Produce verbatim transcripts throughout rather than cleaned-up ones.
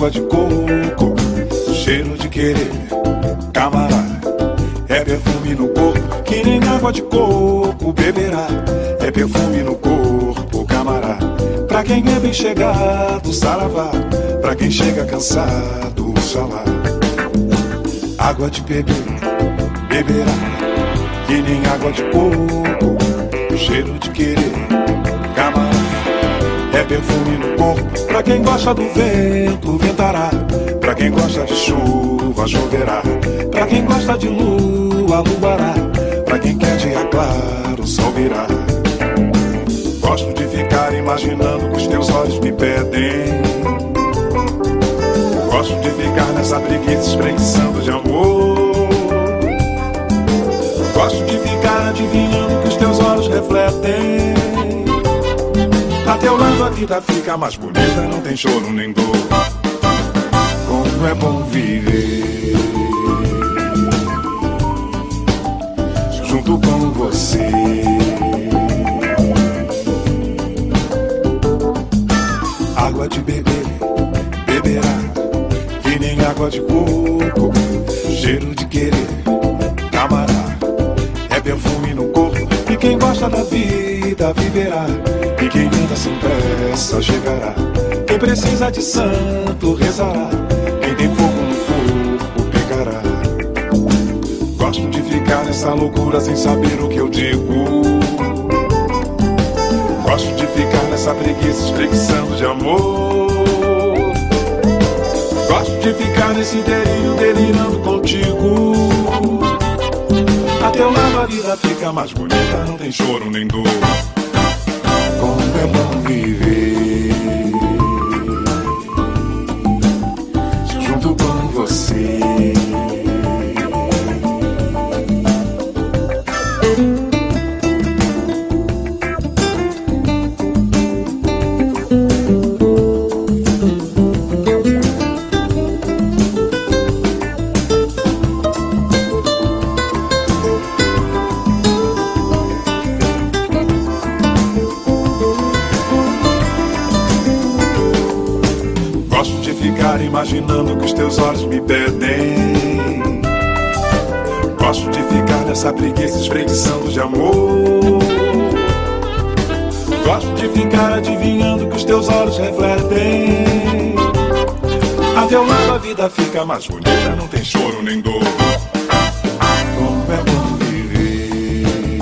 água de coco, cheiro de querer, camarada. É perfume no corpo, que nem água de coco beberá. É perfume no corpo, camarada. Pra quem é bem chegado, saravá. Pra quem chega cansado, xalá. Água de beber, beberá. Que nem água de coco, cheiro de querer, camarada. É perfume no corpo, pra quem gosta do vento, ventará. Pra quem gosta de chuva, choverá. Pra quem gosta de lua, luará. Pra quem quer dia claro, sol virá. Gosto de ficar imaginando que os teus olhos me pedem. Gosto de ficar nessa preguiça espreguiçando de amor. Gosto de ficar adivinhando que os teus olhos refletem. A teu lado a vida fica mais bonita, não tem choro nem dor. Como é bom viver junto com você. Água de beber, beberá. Que nem água de coco, cheiro de querer, camarada. É perfume no corpo, e quem gosta da vida viverá. E quem anda sem pressa chegará. Quem precisa de santo rezará. Quem tem fogo no corpo pegará. Gosto de ficar nessa loucura sem saber o que eu digo. Gosto de ficar nessa preguiça espreguiçando de amor. Gosto de ficar nesse delírio delirando contigo. A teu lado a vida fica mais bonita, não tem choro nem dor. Como é bom viver junto com você. Imaginando que os teus olhos me pedem. Gosto de ficar nessa preguiça espreguiçando de amor. Gosto de ficar adivinhando que os teus olhos refletem. A teu lado a vida fica mais bonita, não tem choro nem dor. Como é bom viver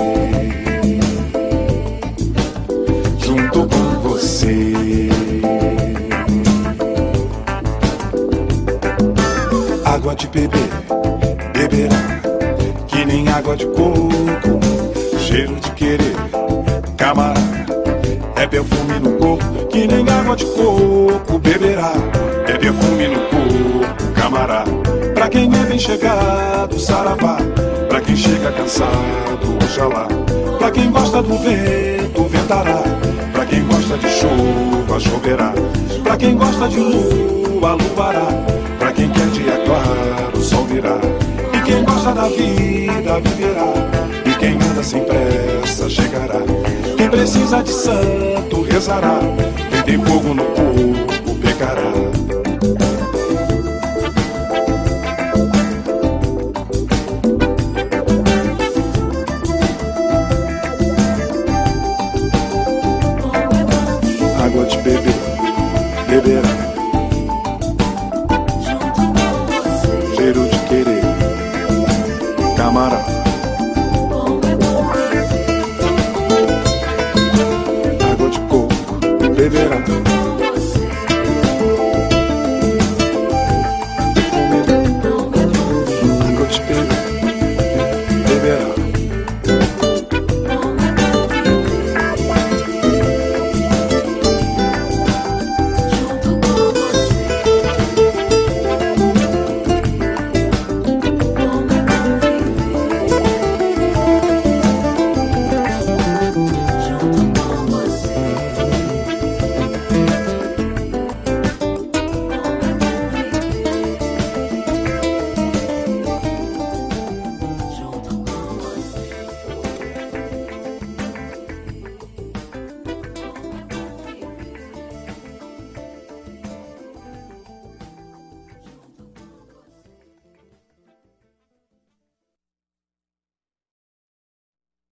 junto com você. Água de beber, beberá. Que nem água de coco, cheiro de querer, camarada. É perfume no corpo, que nem água de coco beberá. É perfume no corpo, camarada. Pra quem é bem chegado, saravá. Pra quem chega cansado, oxalá. Pra quem gosta do vento, ventará. Pra quem gosta de chuva, choverá. Pra quem gosta de lua, luará. Pra quem quer dia claro, sol virá. E quem gosta da vida, viverá. E quem anda sem pressa, chegará. Quem precisa de santo, rezará. Quem tem fogo no corpo, pecará. Água de beber, beberá. Cheiro de querer, camarada.